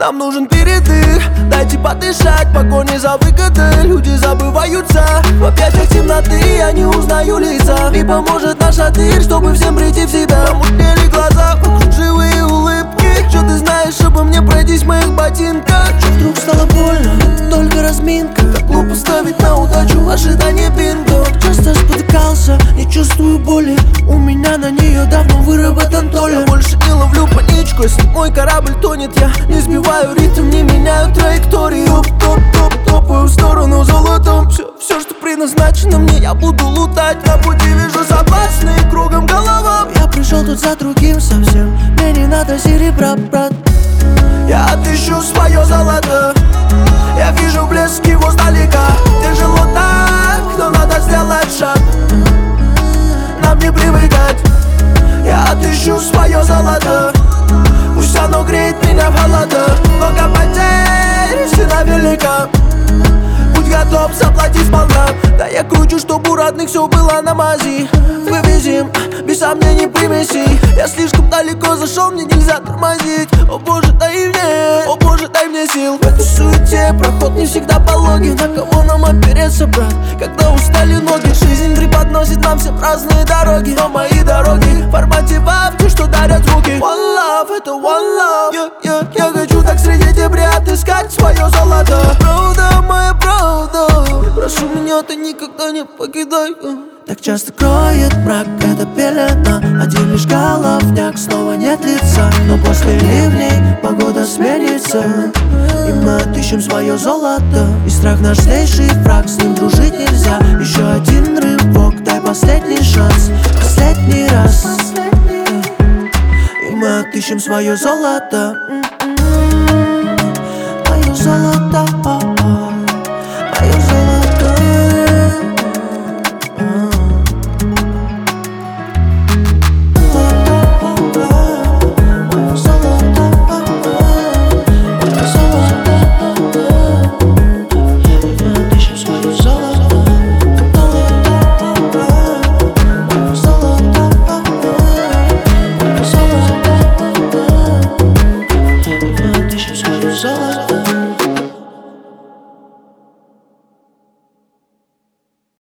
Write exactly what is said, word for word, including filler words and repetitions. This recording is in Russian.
Нам нужен передых, дайте подышать, погони за выгодой. Люди забываются в объятиях темноты, я не узнаю лица. И поможет наша дверь, чтобы всем прийти в себя. Помутнели глаза, вокруг живые улыбки. Что ты знаешь обо мне, пройдись в моих ботинках? Что вдруг стало больно, только разминка. Как глупо ставить на удачу в ожидании бинго. Часто спотыкался, не чувствую боли. У меня на нее давно выработан толер. Я больше не ловлю паничку, если мой корабль тонет. Я не сбиваю ритм, не меняю траекторию. Топ-топ-топ, топаю в сторону золотом. Все, все, что предназначено мне, я буду лутать. На пути вижу соблазны кругом голова. Я пришел тут за другим совсем, мне не надо серебра, брат. Я отыщу свое золото, я вижу блеск его сдалека. Тяжело так, но надо сделать шаг. Нам не привыкать. Я отыщу свое золото, пусть оно греет меня в холодах. Много потерь, цена велика, будь готов заплатить сполна. Да я кручу, чтоб у родных все было на мази. Вывезем, без сомнений примесей. Я слишком далеко зашел, мне нельзя тормозить. О боже, дай мне, о боже, дай мне сил. В этой суете проход не всегда пологий. На кого нам опереться, брат, когда устали ноги? Жизнь преподносит нам всем разные дороги, но мои дороги в формате вавки, что дарят руки. One love, это one love, yeah, yeah. Я хочу так среди дебри отыскать свое золото. Правда, моя правда, прошу меня, ты никогда не покидай. Так часто кроет мрак, это пелена. Один лишь головняк, снова нет лица. Но после ливней погода сменится, и мы отыщем свое золото. И страх наш злейший враг, с ним дружить нельзя. Еще один рывок, дай последний шанс, последний раз. И мы отыщем свое золото.